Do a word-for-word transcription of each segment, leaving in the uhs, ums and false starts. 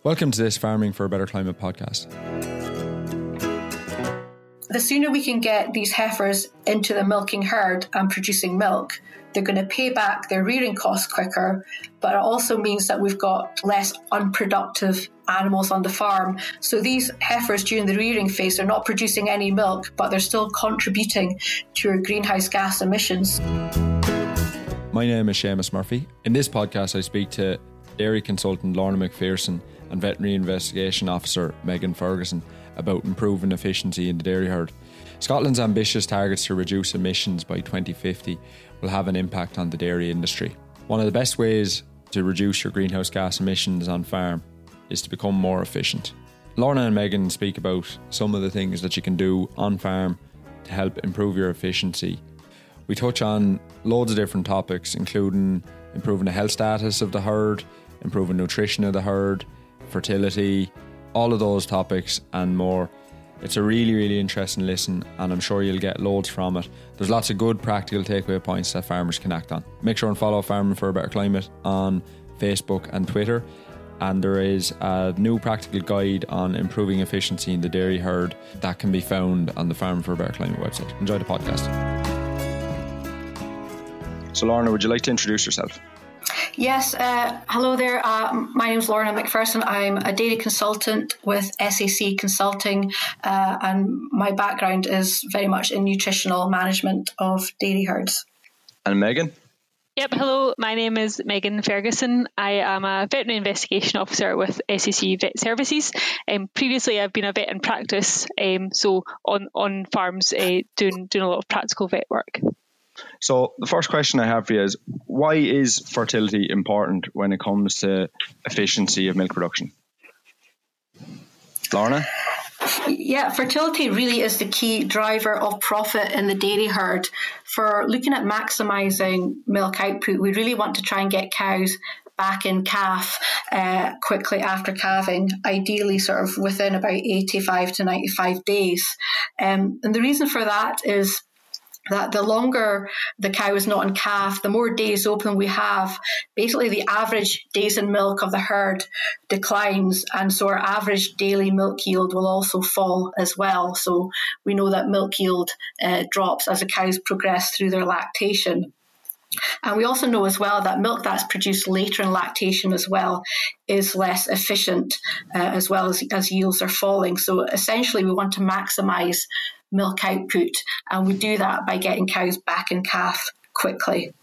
Welcome to this Farming for a Better Climate podcast. The sooner we can get these heifers into the milking herd and producing milk, they're going to pay back their rearing costs quicker, but it also means that we've got less unproductive animals on the farm. So these heifers during the rearing phase are not producing any milk, but they're still contributing to your greenhouse gas emissions. My name is Seamus Murphy. In this podcast, I speak to dairy consultant Lorna McPherson and veterinary investigation officer Megan Ferguson about improving efficiency in the dairy herd. Scotland's ambitious targets to reduce emissions by twenty fifty will have an impact on the dairy industry. One of the best ways to reduce your greenhouse gas emissions on farm is to become more efficient. Lorna and Megan speak about some of the things that you can do on farm to help improve your efficiency. We touch on loads of different topics, including improving the health status of the herd, improving nutrition of the herd, fertility, all of those topics and more. It's a really, really interesting listen, and I'm sure you'll get loads from it. There's lots of good practical takeaway points that farmers can act on. Make sure and follow Farming for a Better Climate on Facebook and Twitter. And there is a new practical guide on improving efficiency in the dairy herd that can be found on the Farming for a Better Climate website. Enjoy the podcast. So Lorna, would you like to introduce yourself? Yes, uh, hello there. Uh, my name is Lorna McPherson. I'm a dairy consultant with S A C Consulting, uh, and my background is very much in nutritional management of dairy herds. And Megan? Yep, hello. My name is Megan Ferguson. I am a veterinary investigation officer with S A C Vet Services. Um, previously, I've been a vet in practice, um, so on on farms uh, doing doing a lot of practical vet work. So the first question I have for you is, why is fertility important when it comes to efficiency of milk production? Lorna? Yeah, fertility really is the key driver of profit in the dairy herd. For looking at maximising milk output, we really want to try and get cows back in calf uh, quickly after calving, ideally sort of within about eighty-five to ninety-five days. Um, and the reason for that is that the longer the cow is not in calf, the more days open we have, basically the average days in milk of the herd declines, and so our average daily milk yield will also fall as well. So we know that milk yield uh, drops as the cows progress through their lactation. And we also know as well that milk that's produced later in lactation as well is less efficient uh, as well as, as yields are falling. So essentially we want to maximise milk output, and we do that by getting cows back in calf quickly.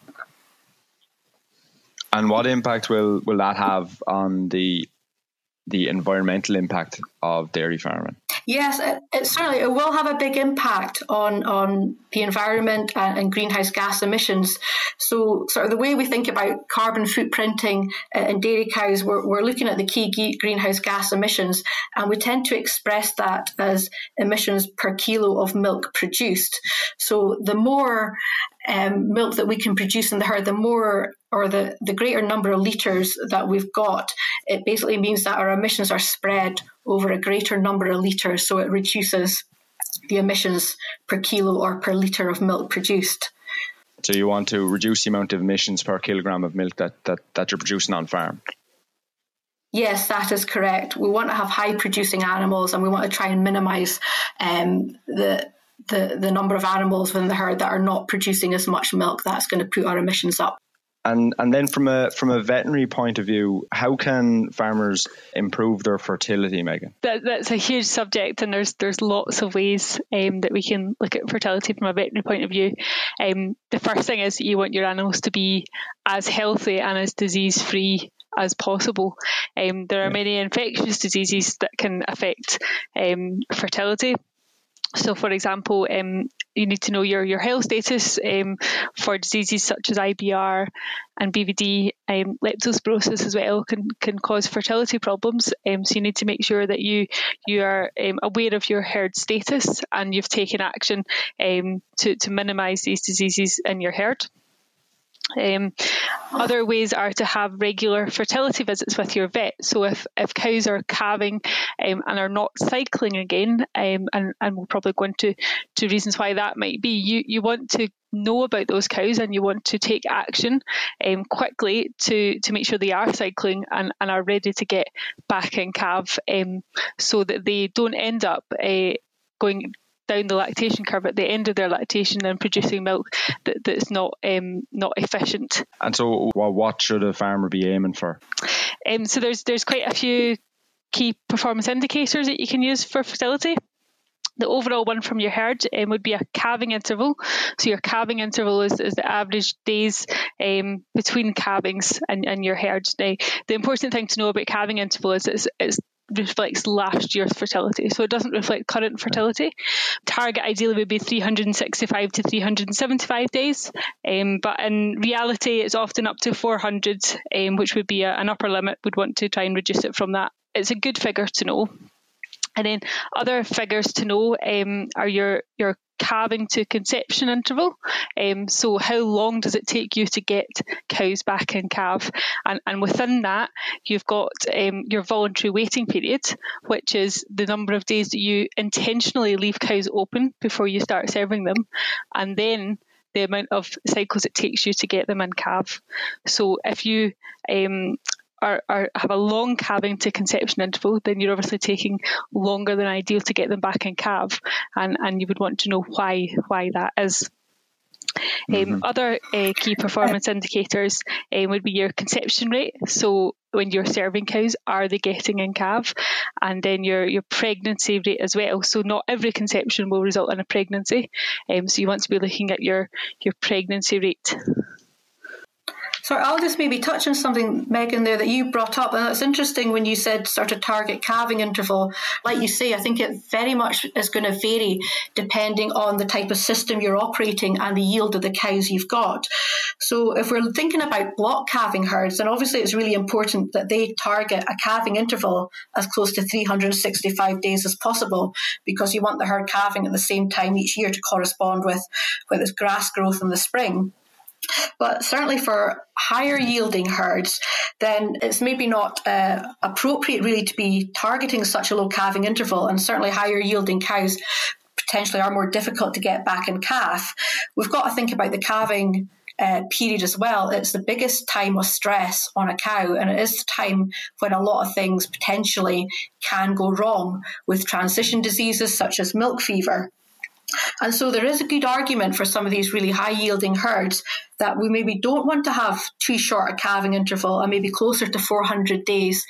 And what impact will, will that have on the the environmental impact of dairy farming? Yes, it, it certainly it will have a big impact on, on the environment and, and greenhouse gas emissions. So sort of the way we think about carbon footprinting in dairy cows, we're, we're looking at the key greenhouse gas emissions, and we tend to express that as emissions per kilo of milk produced. So the more um, milk that we can produce in the herd, the more or the, the greater number of litres that we've got, it basically means that our emissions are spread over a greater number of litres, so it reduces the emissions per kilo or per litre of milk produced. So you want to reduce the amount of emissions per kilogram of milk that, that, that you're producing on farm? Yes, that is correct. We want to have high producing animals, and we want to try and minimise um, the, the, the number of animals within the herd that are not producing as much milk. That's going to put our emissions up. And and then from a from a veterinary point of view, how can farmers improve their fertility, Megan? That, that's a huge subject, and there's there's lots of ways um, that we can look at fertility from a veterinary point of view. Um, the first thing is you want your animals to be as healthy and as disease-free as possible. Um, there are yeah. many infectious diseases that can affect um, fertility. So, for example, um, you need to know your, your health status um, for diseases such as I B R and B V D. Um, leptospirosis as well can, can cause fertility problems. Um, so you need to make sure that you you are um, aware of your herd status and you've taken action um, to, to minimise these diseases in your herd. Um, other ways are to have regular fertility visits with your vet. So if, if cows are calving um, and are not cycling again, um, and, and we'll probably go into to reasons why that might be, you, you want to know about those cows and you want to take action um, quickly to, to make sure they are cycling and, and are ready to get back in calve, um, so that they don't end up uh, going down the lactation curve at the end of their lactation and producing milk that, that's not um, not efficient. And so well, what should a farmer be aiming for? Um, so there's there's quite a few key performance indicators that you can use for fertility. The overall one from your herd um, would be a calving interval. So your calving interval is, is the average days um, between calvings and, and your herd. Now, the important thing to know about calving interval is it's, it's reflects last year's fertility, so it doesn't reflect current fertility. Target ideally would be three hundred sixty-five to three hundred seventy-five days, um, but in reality it's often up to four hundred, um, which would be a, an upper limit. We'd want to try and reduce it from that. It's a good figure to know. And then other figures to know um, are your your calving to conception interval. Um, so how long does it take you to get cows back in calve? And, and within that, you've got um, your voluntary waiting period, which is the number of days that you intentionally leave cows open before you start serving them, and then the amount of cycles it takes you to get them in calve. So if you um, Are, are have a long calving to conception interval, then you're obviously taking longer than ideal to get them back in calve, and, and you would want to know why why that is. Mm-hmm. Um, other uh, key performance indicators um, would be your conception rate. So when you're serving cows, are they getting in calve? And then your, your pregnancy rate as well. So not every conception will result in a pregnancy. Um, so you want to be looking at your, your pregnancy rate. So I'll just maybe touch on something, Megan, there that you brought up. And it's interesting when you said sort of target calving interval. Like you say, I think it very much is going to vary depending on the type of system you're operating and the yield of the cows you've got. So if we're thinking about block calving herds, then obviously it's really important that they target a calving interval as close to three hundred sixty-five days as possible, because you want the herd calving at the same time each year to correspond with, with its grass growth in the spring. But certainly for higher yielding herds, then it's maybe not uh, appropriate really to be targeting such a low calving interval, and certainly higher yielding cows potentially are more difficult to get back in calf. We've got to think about the calving uh, period as well. It's the biggest time of stress on a cow, and it is the time when a lot of things potentially can go wrong with transition diseases such as milk fever. And so there is a good argument for some of these really high-yielding herds that we maybe don't want to have too short a calving interval, and maybe closer to four hundred days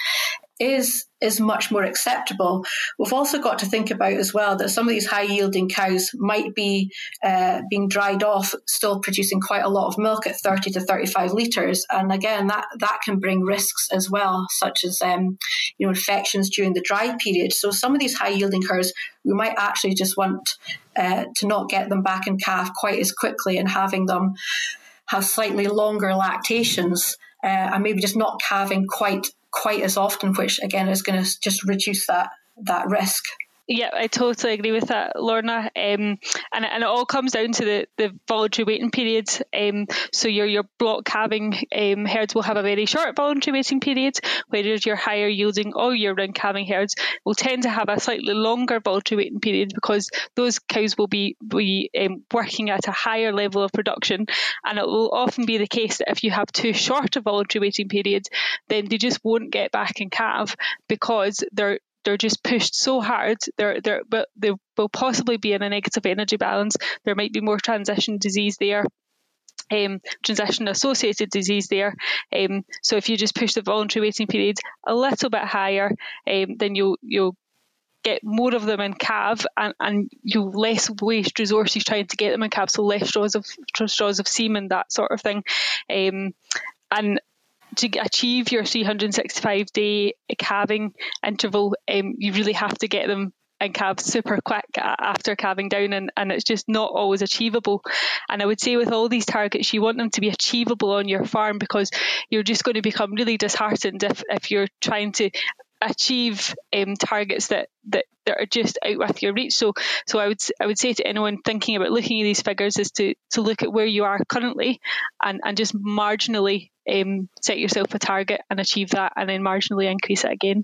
is is much more acceptable. We've also got to think about as well that some of these high-yielding cows might be uh, being dried off, still producing quite a lot of milk at thirty to thirty-five litres. And again, that, that can bring risks as well, such as um, you know, infections during the dry period. So some of these high-yielding herds, we might actually just want uh, to not get them back in calf quite as quickly, and having them have slightly longer lactations uh, and maybe just not calving quite quite as often, which again is going to just reduce that that risk. Yeah, I totally agree with that, Lorna. Um, and, and it all comes down to the, the voluntary waiting period. Um, so your your block calving um, herds will have a very short voluntary waiting period, whereas your higher yielding all year round calving herds will tend to have a slightly longer voluntary waiting period, because those cows will be, be um, working at a higher level of production. And it will often be the case that if you have too short a voluntary waiting period, then they just won't get back in calve, because they're they're just pushed so hard. They're, they're, but they will possibly be in a negative energy balance. There might be more transition disease there, um, transition associated disease there. Um, so if you just push the voluntary waiting period a little bit higher, um, then you'll you'll get more of them in calve, and, and you'll less waste resources trying to get them in calve. So less straws of straws of semen, that sort of thing, um, and to achieve your three hundred sixty-five day calving interval, um, you really have to get them in calves super quick after calving down, and, and it's just not always achievable. And I would say with all these targets, you want them to be achievable on your farm, because you're just going to become really disheartened if, if you're trying to achieve um, targets that, that, that are just out with your reach. So so I would I would say to anyone thinking about looking at these figures is to to look at where you are currently and, and just marginally um, set yourself a target and achieve that, and then marginally increase it again.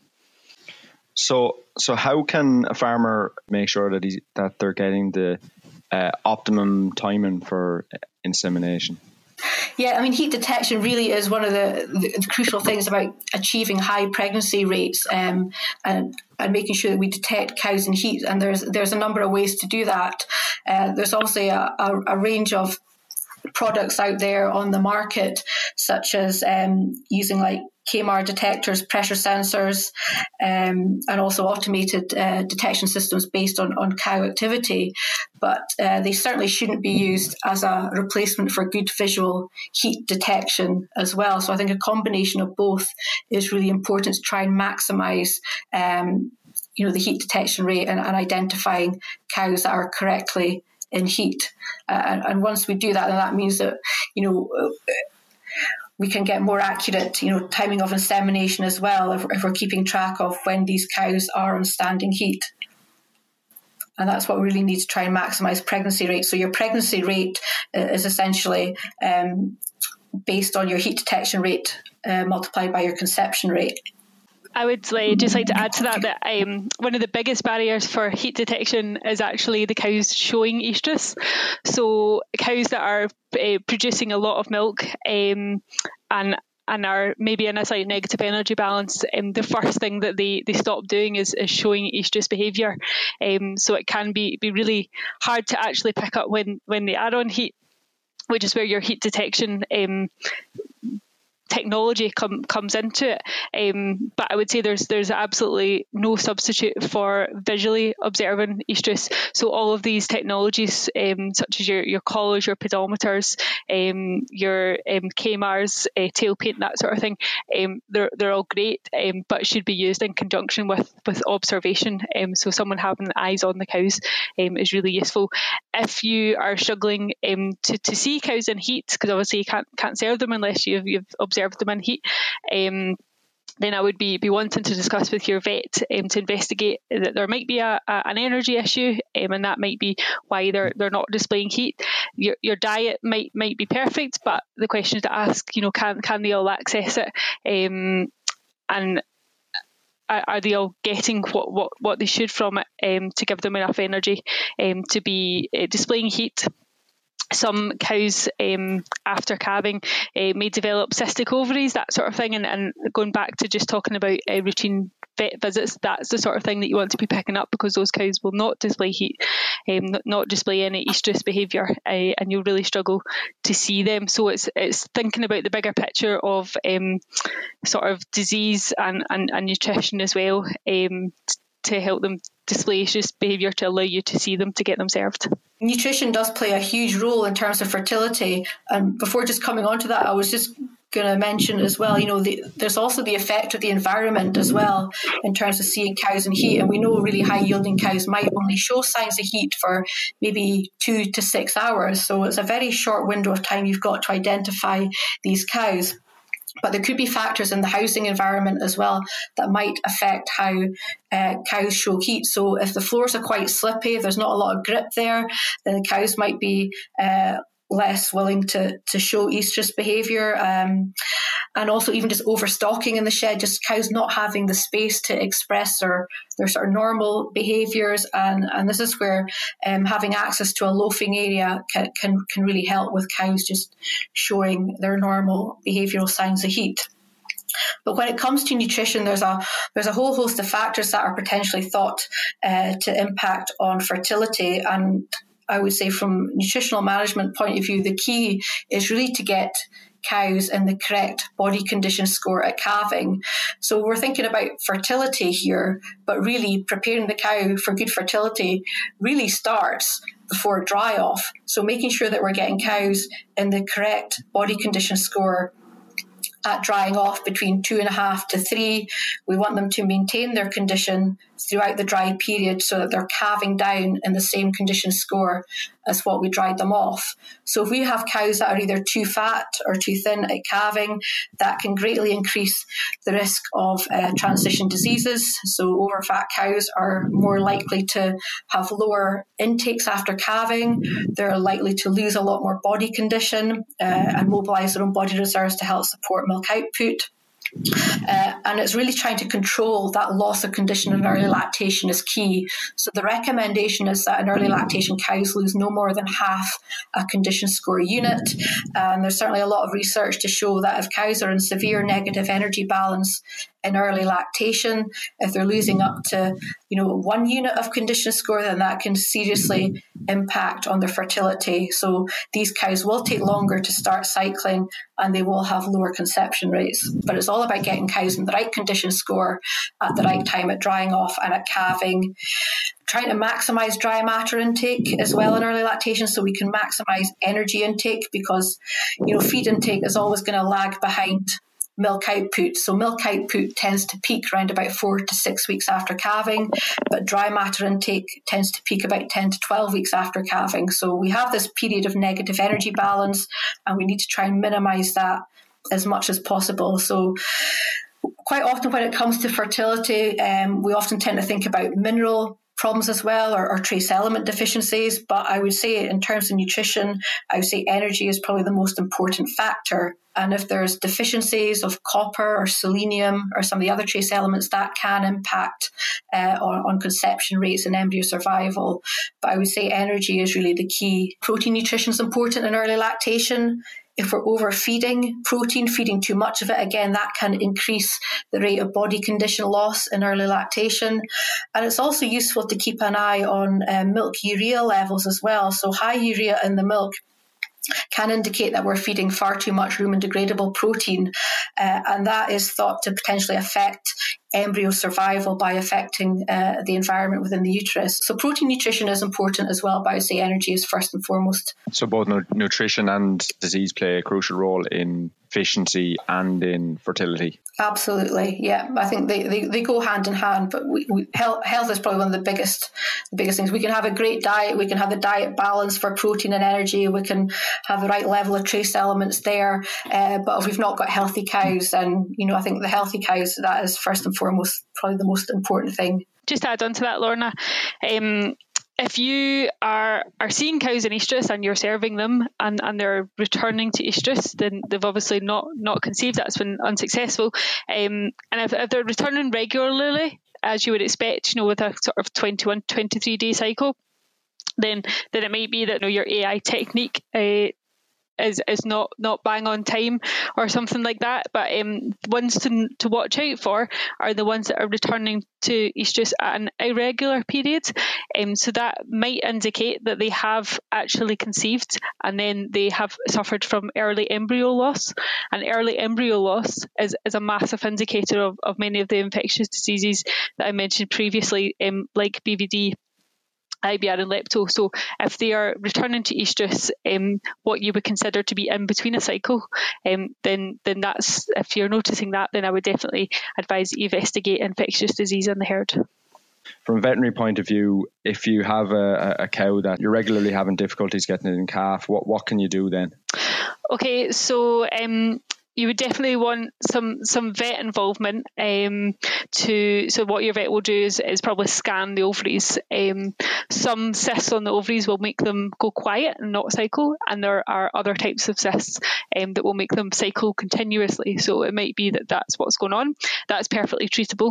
So so how can a farmer make sure that he, that they're getting the uh, optimum timing for insemination? Yeah, I mean, heat detection really is one of the, the crucial things about achieving high pregnancy rates um, and, and making sure that we detect cows in heat. And there's there's a number of ways to do that. Uh, there's obviously a, a, a range of products out there on the market, such as um, using like K M R detectors, pressure sensors, um, and also automated uh, detection systems based on, on cow activity. But uh, they certainly shouldn't be used as a replacement for good visual heat detection as well. So I think a combination of both is really important to try and maximise um, you know, the heat detection rate and, and identifying cows that are correctly in heat. Uh, and, and once we do that, then that means that, you know, we can get more accurate, you know, timing of insemination as well if, if we're keeping track of when these cows are on standing heat. And that's what we really need to try and maximise pregnancy rate. So your pregnancy rate is essentially um, based on your heat detection rate uh, multiplied by your conception rate. I would like, just like to add to that that um, one of the biggest barriers for heat detection is actually the cows showing estrus. So cows that are uh, producing a lot of milk um, and and are maybe in a slight negative energy balance, um, the first thing that they, they stop doing is, is showing estrus behaviour. Um, so it can be, be really hard to actually pick up when, when they are on heat, which is where your heat detection um, technology com- comes into it. Um, but I would say there's there's absolutely no substitute for visually observing estrus. So all of these technologies, um, such as your, your collars, your pedometers, um, your um, K M Rs, uh, tail paint, that sort of thing, um, they're they're all great, um, but should be used in conjunction with, with observation. Um, so someone having eyes on the cows um, is really useful. If you are struggling um, to, to see cows in heat, because obviously you can't can't serve them unless you've, you've observed them in heat, um, then I would be, be wanting to discuss with your vet um, to investigate that there might be a, a, an energy issue, um, and that might be why they're they're not displaying heat. Your your diet might might be perfect, but the question is to ask, you know, can can they all access it, um, and are, are they all getting what, what, what they should from it um, to give them enough energy um, to be uh, displaying heat. Some cows um, after calving uh, may develop cystic ovaries, that sort of thing. And, and going back to just talking about uh, routine vet visits, that's the sort of thing that you want to be picking up, because those cows will not display heat, um, not, not display any estrus behaviour, uh, and you'll really struggle to see them. So it's it's thinking about the bigger picture of um, sort of disease and, and, and nutrition as well, um, to help them display estrus behaviour to allow you to see them, to get them served. Nutrition does play a huge role in terms of fertility. And before just coming on to that, I was just going to mention as well, you know, the, there's also the effect of the environment as well in terms of seeing cows in heat. And we know really high yielding cows might only show signs of heat for maybe two to six hours. So it's a very short window of time you've got to identify these cows. But there could be factors in the housing environment as well that might affect how uh, cows show heat. So if the floors are quite slippy, if there's not a lot of grip there, then the cows might be uh, less willing to, to show estrus behaviour. Um, and also even just overstocking in the shed, just cows not having the space to express their, their sort of normal behaviours. And, and this is where um, having access to a loafing area can, can, can really help with cows just showing their normal behavioural signs of heat. But when it comes to nutrition, there's a there's a whole host of factors that are potentially thought uh, to impact on fertility. And I would say from nutritional management point of view, the key is really to get cows in the correct body condition score at calving. So we're thinking about fertility here, but really preparing the cow for good fertility really starts before dry off. So making sure that we're getting cows in the correct body condition score at drying off between two and a half to three. We want them to maintain their condition throughout the dry period so that they're calving down in the same condition score as what we dried them off. So if we have cows that are either too fat or too thin at calving, that can greatly increase the risk of uh, transition diseases. So overfat cows are more likely to have lower intakes after calving. They're likely to lose a lot more body condition uh, and mobilize their own body reserves to help support milk output. Uh, and it's really trying to control that loss of condition in early lactation is key. So the recommendation is that in early lactation, cows lose no more than half a condition score unit. And there's certainly a lot of research to show that if cows are in severe negative energy balance in early lactation, if they're losing up to, you know, one unit of condition score, then that can seriously impact on their fertility. So these cows will take longer to start cycling and they will have lower conception rates. But it's all about getting cows in the right condition score at the right time at drying off and at calving. Trying to maximise dry matter intake as well in early lactation so we can maximise energy intake, because, you know, feed intake is always going to lag behind milk output. So milk output tends to peak around about four to six weeks after calving, but dry matter intake tends to peak about ten to twelve weeks after calving. So we have this period of negative energy balance and we need to try and minimise that as much as possible. So quite often when it comes to fertility, um, we often tend to think about mineral problems as well, or, or trace element deficiencies. But I would say in terms of nutrition, I would say energy is probably the most important factor. And if there's deficiencies of copper or selenium or some of the other trace elements, that can impact uh, on, on conception rates and embryo survival. But I would say energy is really the key. Protein nutrition is important in early lactation. If we're overfeeding protein, feeding too much of it, again, that can increase the rate of body condition loss in early lactation. And it's also useful to keep an eye on uh, milk urea levels as well. So high urea in the milk can indicate that we're feeding far too much rumen degradable protein, uh, and that is thought to potentially affect embryo survival by affecting uh, the environment within the uterus. So protein nutrition is important as well, but I would say energy is first and foremost. So both nu- nutrition and disease play a crucial role in efficiency and in fertility. Absolutely, yeah. I think they, they, they go hand in hand, but we, we, health, health is probably one of the biggest the biggest things. We can have a great diet, we can have the diet balance for protein and energy, we can have the right level of trace elements there, uh, but if we've not got healthy cows, then, you know, I think the healthy cows, that is first and foremost probably the most important thing. Just to add on to that, Lorna, um, if you are are seeing cows in estrus and you're serving them and, and they're returning to estrus, then they've obviously not, not conceived. That's been unsuccessful. Um, and if, if they're returning regularly, as you would expect, you know, with a sort of twenty-one, twenty-three day cycle, then then it might be that, you know, your A I technique uh, is is not not bang on time or something like that. But um, ones to to watch out for are the ones that are returning to estrus at an irregular period. Um, so that might indicate that they have actually conceived and then they have suffered from early embryo loss. And early embryo loss is, is a massive indicator of, of many of the infectious diseases that I mentioned previously, um, like B V D, I B R and lepto. So if they are returning to estrus, um, what you would consider to be in between a cycle, um, then then that's, if you're noticing that, then I would definitely advise that you investigate infectious disease in the herd. From a veterinary point of view, if you have a, a cow that you're regularly having difficulties getting it in calf, what, what can you do then? Okay, so um, you would definitely want some some vet involvement. Um, to so what your vet will do is, is probably scan the ovaries. Um, some cysts on the ovaries will make them go quiet and not cycle, and there are other types of cysts um, that will make them cycle continuously. So it might be that that's what's going on. That's perfectly treatable.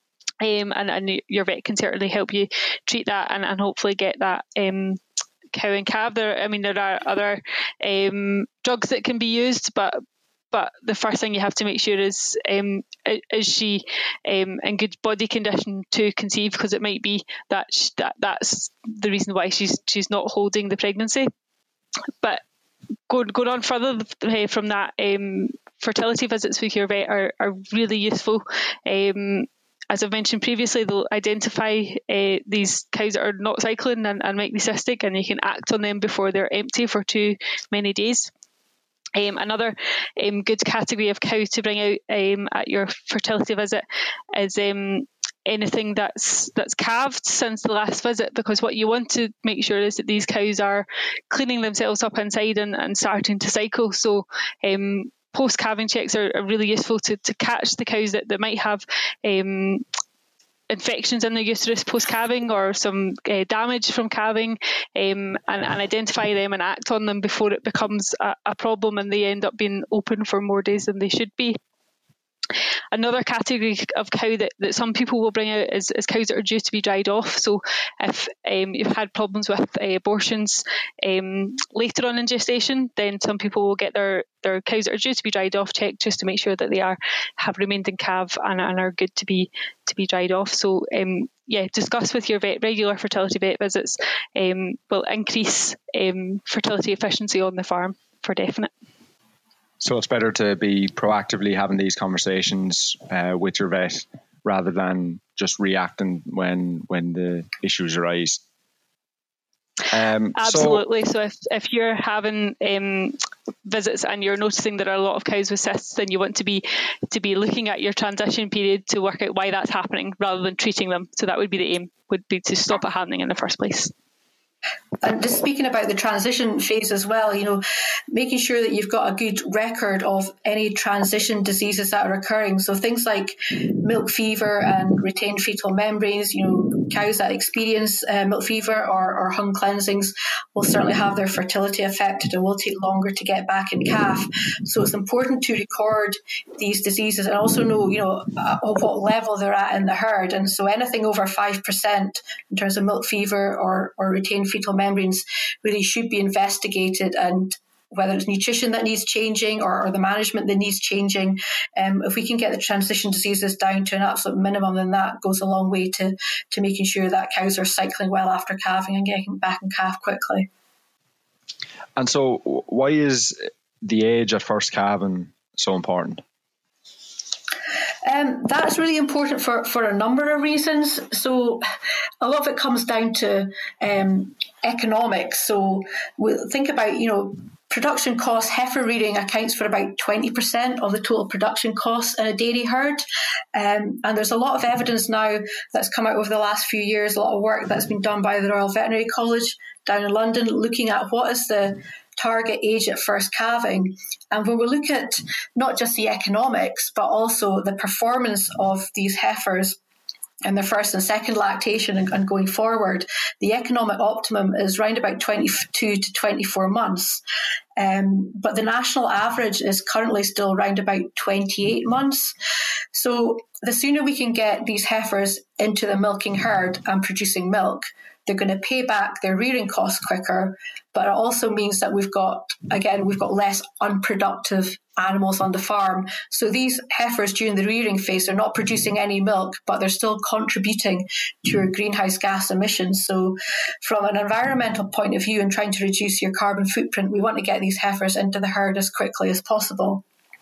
Um, and, and your vet can certainly help you treat that and, and hopefully get that um, cow and calf. There, I mean, there are other um, drugs that can be used, but But the first thing you have to make sure is, um, is she um, in good body condition to conceive? Because it might be that, she, that that's the reason why she's she's not holding the pregnancy. But going going on further uh, from that, um, fertility visits with your vet are, are really useful. Um, as I've mentioned previously, they'll identify uh, these cows that are not cycling and, and might be cystic, and you can act on them before they're empty for too many days. Um, another um, good category of cow to bring out um, at your fertility visit is um, anything that's that's calved since the last visit, because what you want to make sure is that these cows are cleaning themselves up inside and, and starting to cycle. So um, post-calving checks are, are really useful to, to catch the cows that, that might have um, infections in the uterus post-calving or some uh, damage from calving, um, and, and identify them and act on them before it becomes a, a problem and they end up being open for more days than they should be. Another category of cow that, that some people will bring out is, is cows that are due to be dried off. So if um, you've had problems with uh, abortions um, later on in gestation, then some people will get their, their cows that are due to be dried off checked just to make sure that they are have remained in calve and, and are good to be to be dried off. So um, yeah, discuss with your vet. Regular fertility vet visits um, will increase um, fertility efficiency on the farm for definite. So it's better to be proactively having these conversations uh, with your vet rather than just reacting when when the issues arise. Um, Absolutely. So, so if, if you're having um, visits and you're noticing there are a lot of cows with cysts, then you want to be to be looking at your transition period to work out why that's happening rather than treating them. So that would be the aim, would be to stop it happening in the first place. And just speaking about the transition phase as well, you know, making sure that you've got a good record of any transition diseases that are occurring. So things like milk fever and retained fetal membranes, you know, cows that experience uh, milk fever or, or hung cleansings will certainly have their fertility affected and will take longer to get back in calf. So it's important to record these diseases and also know, you know, uh, what level they're at in the herd. And so anything over five percent in terms of milk fever or, or retained fetal membranes really should be investigated, and whether it's nutrition that needs changing or, or the management that needs changing. Um, if we can get the transition diseases down to an absolute minimum, then that goes a long way to, to making sure that cows are cycling well after calving and getting back in calf quickly. And so why is the age at first calving so important? Um, that's really important for, for a number of reasons. So a lot of it comes down to um, economics. So we'll think about, you know, production costs. Heifer rearing accounts for about twenty percent of the total production costs in a dairy herd. Um, and there's a lot of evidence now that's come out over the last few years, a lot of work that's been done by the Royal Veterinary College down in London, looking at what is the target age at first calving. And when we look at not just the economics, but also the performance of these heifers in their first and second lactation and, and going forward, the economic optimum is around about twenty-two to twenty-four months. Um, but the national average is currently still around about twenty-eight months. So the sooner we can get these heifers into the milking herd and producing milk, they're going to pay back their rearing costs quicker, but it also means that we've got, again, we've got less unproductive animals on the farm. So these heifers during the rearing phase are not producing any milk, but they're still contributing to our greenhouse gas emissions. So from an environmental point of view and trying to reduce your carbon footprint, we want to get these heifers into the herd as quickly as possible.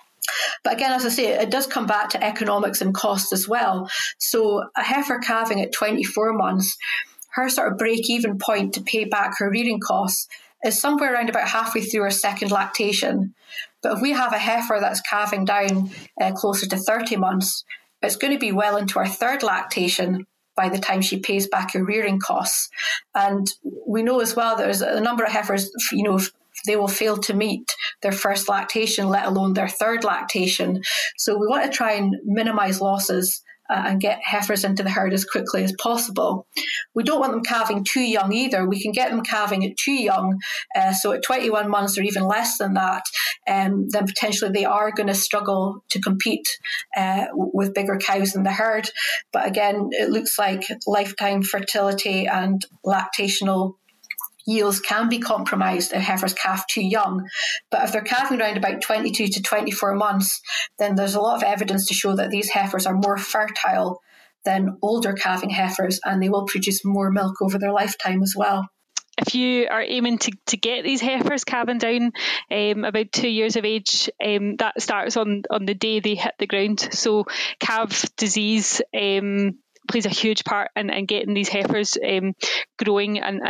But again, as I say, it does come back to economics and cost as well. So a heifer calving at twenty-four months, her sort of break-even point to pay back her rearing costs is somewhere around about halfway through her second lactation. But if we have a heifer that's calving down uh, closer to thirty months, it's going to be well into her third lactation by the time she pays back her rearing costs. And we know as well there's a number of heifers, you know, they will fail to meet their first lactation, let alone their third lactation. So we want to try and minimise losses Uh, and get heifers into the herd as quickly as possible. We don't want them calving too young either. We can get them calving at too young, uh, so at twenty-one months or even less than that, um, then potentially they are going to struggle to compete uh, with bigger cows in the herd. But again, it looks like lifetime fertility and lactational yields can be compromised if heifers calf too young. But if they're calving around about twenty-two to twenty-four months, then there's a lot of evidence to show that these heifers are more fertile than older calving heifers, and they will produce more milk over their lifetime as well. If you are aiming to, to get these heifers calving down um, about two years of age, um, that starts on, on the day they hit the ground. So calf disease um, plays a huge part in, in getting these heifers um, growing and, and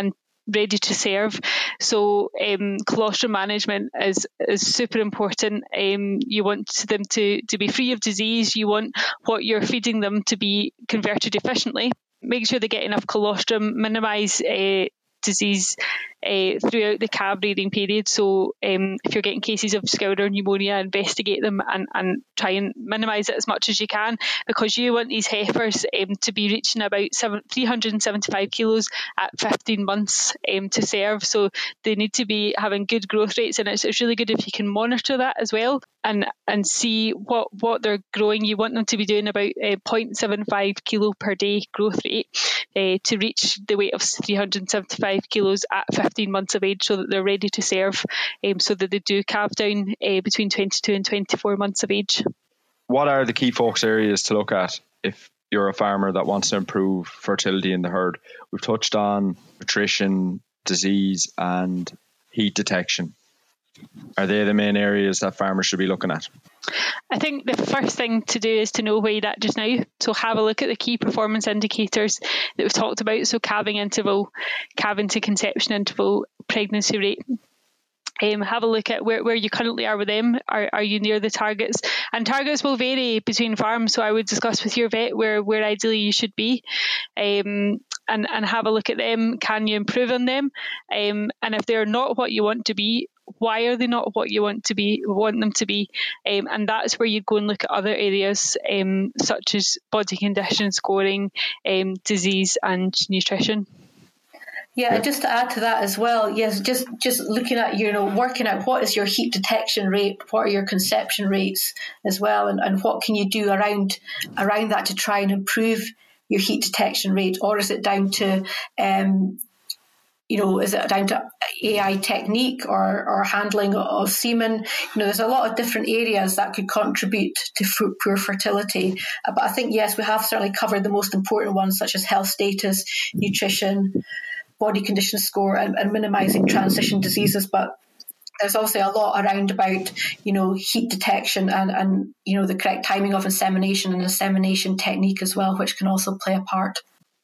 ready to serve. So um, colostrum management is is super important. Um, you want them to, to be free of disease. You want what you're feeding them to be converted efficiently. Make sure they get enough colostrum, minimise uh, disease uh, throughout the calf breeding period. So um, if you're getting cases of scouter pneumonia, investigate them and, and try and minimise it as much as you can, because you want these heifers um, to be reaching about seven, three hundred seventy-five kilos at fifteen months um, to serve. So they need to be having good growth rates, and it's, it's really good if you can monitor that as well and and see what, what they're growing. You want them to be doing about uh, zero point seven five kilo per day growth rate uh, to reach the weight of three hundred seventy-five kilos at fifteen months of age, so that they're ready to serve, um, so that they do calve down uh, between twenty-two and twenty-four months of age. What are the key focus areas to look at if you're a farmer that wants to improve fertility in the herd? We've touched on nutrition, disease and heat detection. Are they the main areas that farmers should be looking at? I think the first thing to do is to know where you're at just now. So have a look at the key performance indicators that we've talked about. So calving interval, calving to conception interval, pregnancy rate. Um, have a look at where, where you currently are with them. Are are you near the targets? And targets will vary between farms, so I would discuss with your vet where, where ideally you should be, um, and, and have a look at them. Can you improve on them? Um, and if they're not what you want to be, why are they not what you want to be want them to be? Um, and that's where you go and look at other areas um, such as body condition scoring, um, disease and nutrition. Yeah, and just to add to that as well, yes, just just looking at, you know, working out what is your heat detection rate, what are your conception rates as well, and, and what can you do around around that to try and improve your heat detection rate, or is it down to um, you know, is it down to A I technique or, or handling of semen? You know, there's a lot of different areas that could contribute to f- poor fertility. Uh, but I think, yes, we have certainly covered the most important ones, such as health status, nutrition, body condition score, and, and minimising transition diseases. But there's also a lot around about, you know, heat detection and, and, you know, the correct timing of insemination and insemination technique as well, which can also play a part.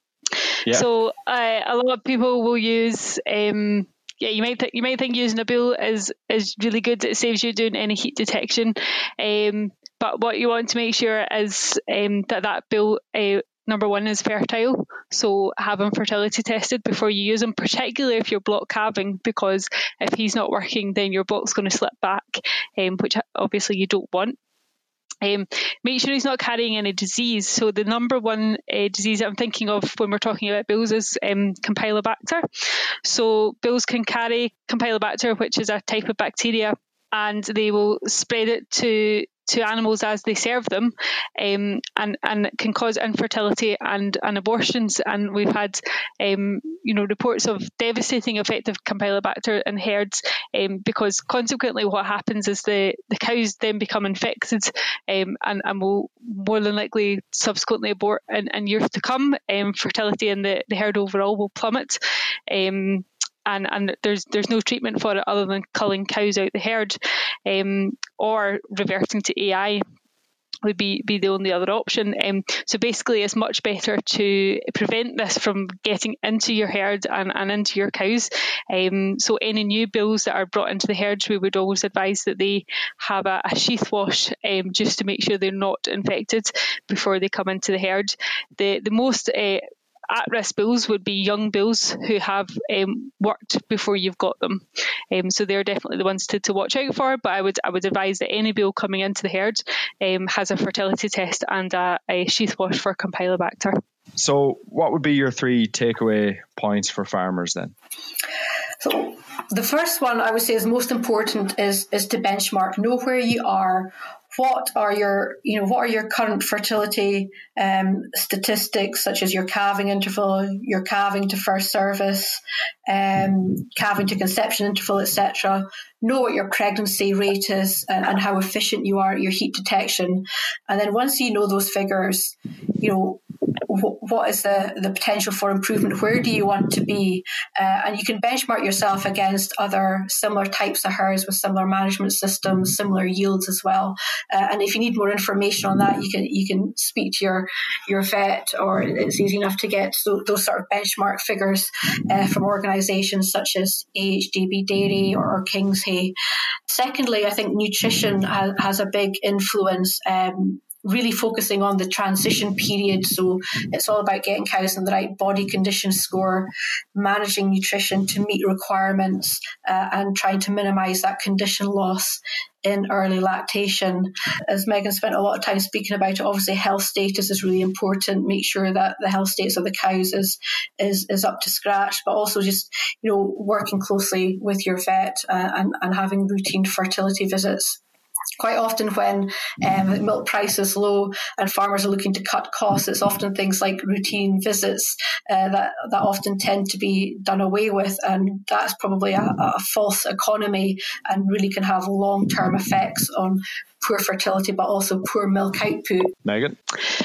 Yeah. So uh, a lot of people will use, um, yeah, you might th- you might think using a bull is is really good. It saves you doing any heat detection, um, but what you want to make sure is um, that that bull, uh, number one, is fertile. So have him fertility tested before you use him, particularly if you're block calving, because if he's not working, then your block's going to slip back, um, which obviously you don't want. Um, make sure he's not carrying any disease. So the number one uh, disease that I'm thinking of when we're talking about bulls is um, Campylobacter. So bulls can carry Campylobacter, which is a type of bacteria, and they will spread it to to animals as they serve them, um, and and can cause infertility and, and abortions. And we've had um, you know reports of devastating effect of Campylobacter in herds, um, because consequently what happens is the, the cows then become infected, um, and, and will more than likely subsequently abort in, in years to come. Um, fertility in the, the herd overall will plummet. Um, And, and there's there's no treatment for it other than culling cows out the herd, um, or reverting to A I would be, be the only other option. Um, so basically it's much better to prevent this from getting into your herd and, and into your cows. Um, so any new bulls that are brought into the herds, we would always advise that they have a, a sheath wash, um, just to make sure they're not infected before they come into the herd. The, the most uh, at-risk bulls would be young bulls who have um, worked before you've got them. Um, so they're definitely the ones to, to watch out for, but I would I would advise that any bull coming into the herd um, has a fertility test and a, a sheath wash for Campylobacter. So what would be your three takeaway points for farmers then? So the first one I would say is most important is is to benchmark, know where you are. What are your, you know, what are your current fertility um, statistics, such as your calving interval, your calving to first service, um, calving to conception interval, et cetera. Know what your pregnancy rate is and, and how efficient you are at your heat detection. And then once you know those figures, you know, w- what is the, the potential for improvement? Where do you want to be? Uh, and you can benchmark yourself against other similar types of herds with similar management systems, similar yields as well. Uh, and if you need more information on that, you can you can speak to your your vet, or it's easy enough to get so, those sort of benchmark figures uh, from organisations such as A H D B Dairy or Kingshay. Secondly, I think nutrition has, has a big influence. Um, really focusing on the transition period. So it's all about getting cows in the right body condition score, managing nutrition to meet requirements, uh, and trying to minimise that condition loss in early lactation. As Megan spent a lot of time speaking about it, obviously health status is really important. Make sure that the health status of the cows is is, is up to scratch, but also just, you know, working closely with your vet uh, and, and having routine fertility visits. Quite often when um, milk price is low and farmers are looking to cut costs, it's often things like routine visits uh, that, that often tend to be done away with, and that's probably a, a false economy and really can have long-term effects on poor fertility but also poor milk output. Megan?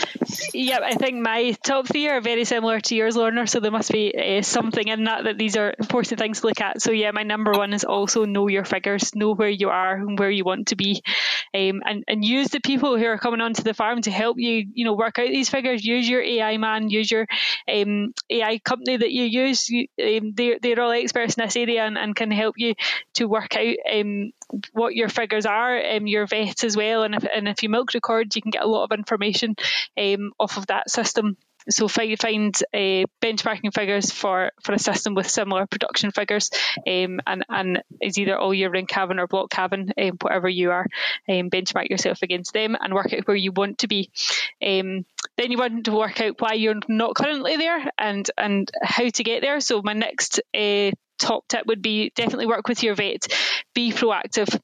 Yeah, I think my top three are very similar to yours, Lorna, so there must be uh, something in that that these are important things to look at. So yeah, my number one is also know your figures, know where you are and where you want to be, um, and, and use the people who are coming onto the farm to help you, you know, work out these figures. Use your A I man, use your um, A I company that you use. You, um, they're, they're all experts in this area and, and can help you to work out um, what your figures are, um, your vet as well. And if, and if you milk record, you can get a lot of information um, off of that system. So find, find uh, benchmarking figures for, for a system with similar production figures, um, and, and it's either all year round calving or block calving, um, whatever you are, um, benchmark yourself against them and work out where you want to be. Um, then you want to work out why you're not currently there and, and how to get there. So my next uh, top tip would be definitely work with your vet, be proactive.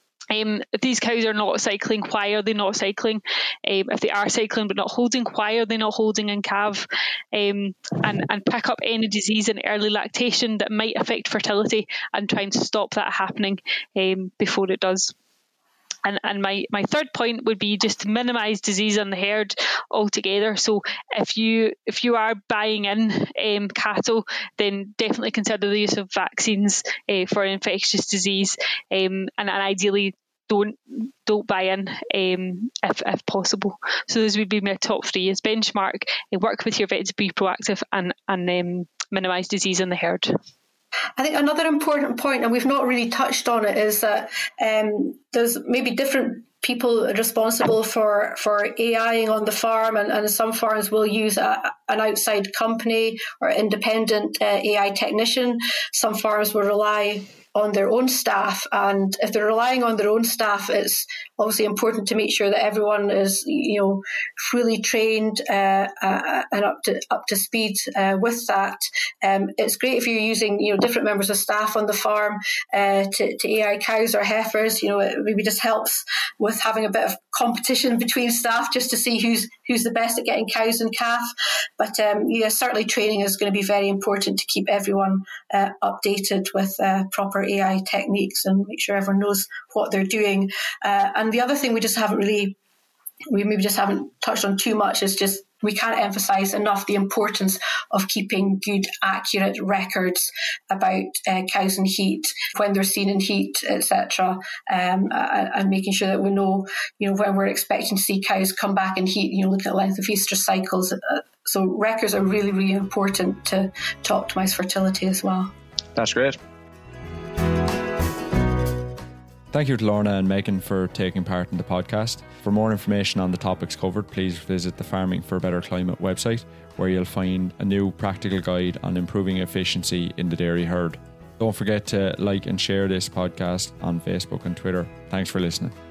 Um, if these cows are not cycling, why are they not cycling? Um, if they are cycling but not holding, why are they not holding in calve? Um, and, and pick up any disease in early lactation that might affect fertility and try and stop that happening um, before it does. And, and my, my third point would be just to minimise disease on the herd altogether. So if you if you are buying in um, cattle, then definitely consider the use of vaccines uh, for infectious disease, um, and, and ideally don't don't buy in um, if, if possible. So those would be my top three: is benchmark, uh, work with your vet to be proactive, and and um, minimise disease on the herd. I think another important point, and we've not really touched on it, is that um, there's maybe different people responsible for, for AIing on the farm, and, and some farms will use a, an outside company or independent uh, A I technician. Some farms will rely on their own staff, and if they're relying on their own staff, it's obviously important to make sure that everyone is, you know, fully trained uh, uh, and up to up to speed uh, with that. Um, it's great if you're using, you know, different members of staff on the farm uh, to, to A I cows or heifers. You know, it maybe just helps with having a bit of competition between staff just to see who's who's the best at getting cows and calf. But um, yeah, certainly training is going to be very important to keep everyone uh, updated with uh, proper A I techniques and make sure everyone knows what they're doing. Uh, and the other thing we just haven't really, we maybe just haven't touched on too much is just we can't emphasize enough the importance of keeping good, accurate records about uh, cows in heat, when they're seen in heat, et cetera, um, and making sure that we know, you know, when we're expecting to see cows come back in heat, you know, looking at length of estrus cycles. So records are really, really important to, to optimize fertility as well. That's great. Thank you to Lorna and Megan for taking part in the podcast. For more information on the topics covered, please visit the Farming for a Better Climate website, where you'll find a new practical guide on improving efficiency in the dairy herd. Don't forget to like and share this podcast on Facebook and Twitter. Thanks for listening.